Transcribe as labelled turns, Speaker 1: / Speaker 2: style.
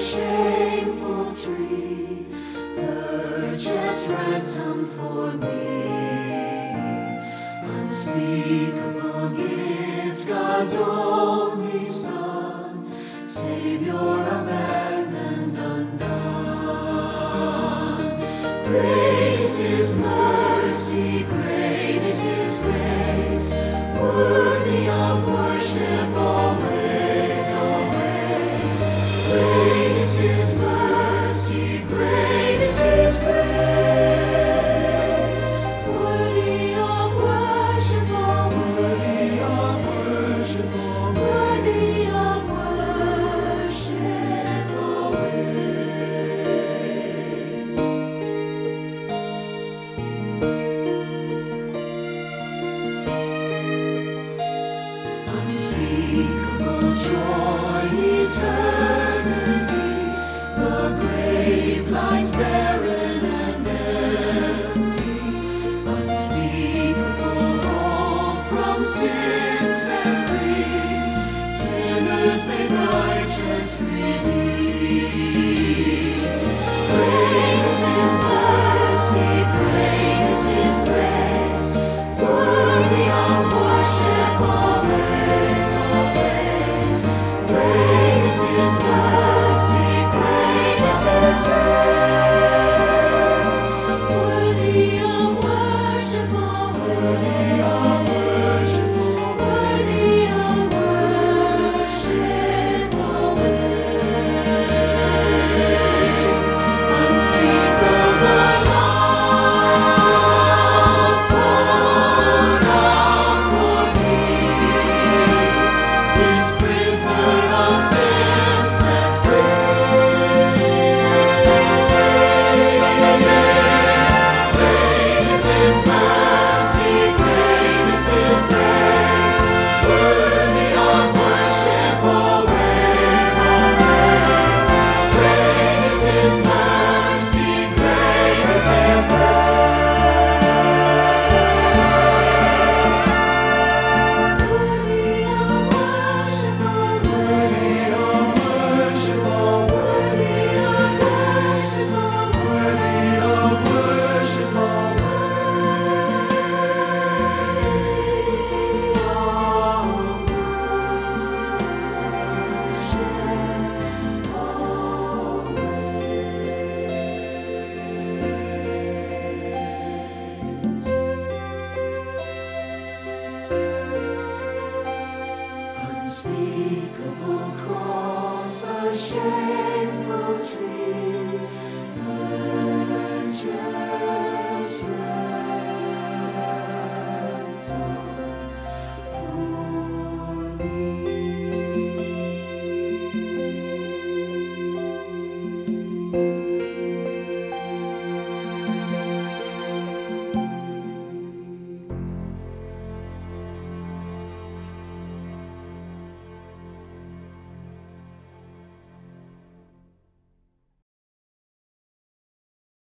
Speaker 1: shameful tree, purchased ransom for me. Unspeakable gift, God's only Son, Savior abandoned undone. Great is His mercy, great is His grace, worthy of worship always, always. Great is His mercy, great is His grace, worthy of worship always, worthy of worship always, worthy of worship always. Unspeakable joy, eternity, the grave lies bare.